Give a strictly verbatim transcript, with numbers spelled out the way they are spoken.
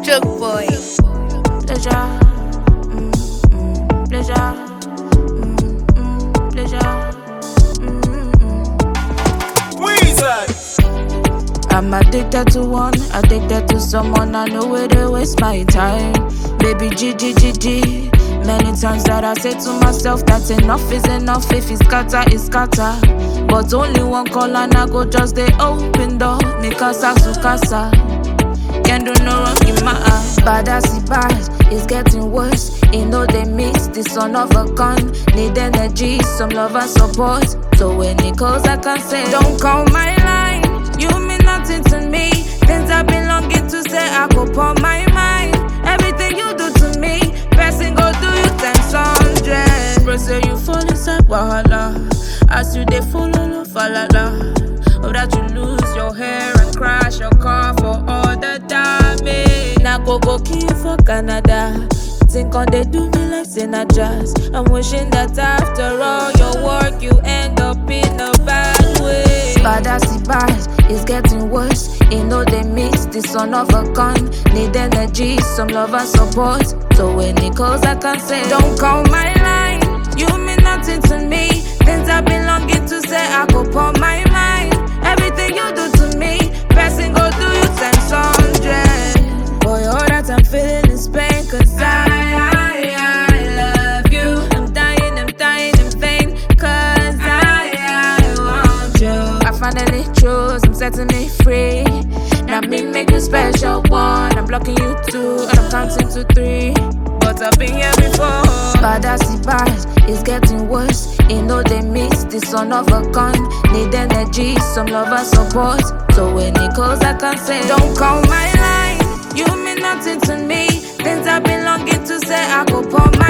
Stroke boy. Pleasure, mm, mm, pleasure, mm, mm, pleasure, mm, mm. Weezy. I'm addicted to one, addicted to someone. I know where they waste my time. Baby G G G G. Many times that I say to myself that enough is enough. If it's scatter, it's scatter. But only one call and I go just they open door. Me casa su casa. Can't do no wrong in my eye. Bad as it bad, it's getting worse. You know they miss the son of a gun. Need energy, some love and support. So when it calls, I can say, don't call my line. You mean nothing to me. Things I've been longing to say, I go pour my mind. Everything you do to me, person go do you times hundred. Bro, say you fall inside wahala. As you they follow, no falala. Or that you lose your hair and crash your car for all the damage. Now go go kill for Canada. Think on they do me like Sina Jazz. I'm wishing that after all your work you end up in a bad way. Bad as it bad, it's getting worse. You know they miss the son of a gun. Need energy, some love and support. So when it calls I can say, don't call my line. You mean nothing to me. Things I've been longing to say, I go pour my mind. Everything you do to me, person go do you times hundred. Boy, all that I'm feeling is pain. Cause I, I, I love you. I'm dying, I'm dying in vain. Cause I, I want you. I finally chose, I'm setting me free. Now me make you special one. I'm blocking you two, and I'm counting to three. But I've been here before. Bad as it bad, it's getting worse. You know they miss the son of a gun. Need energy, some love and support. So when it calls, I can say, don't call my line. You mean nothing to me. Things I've been longing to say, I go pour my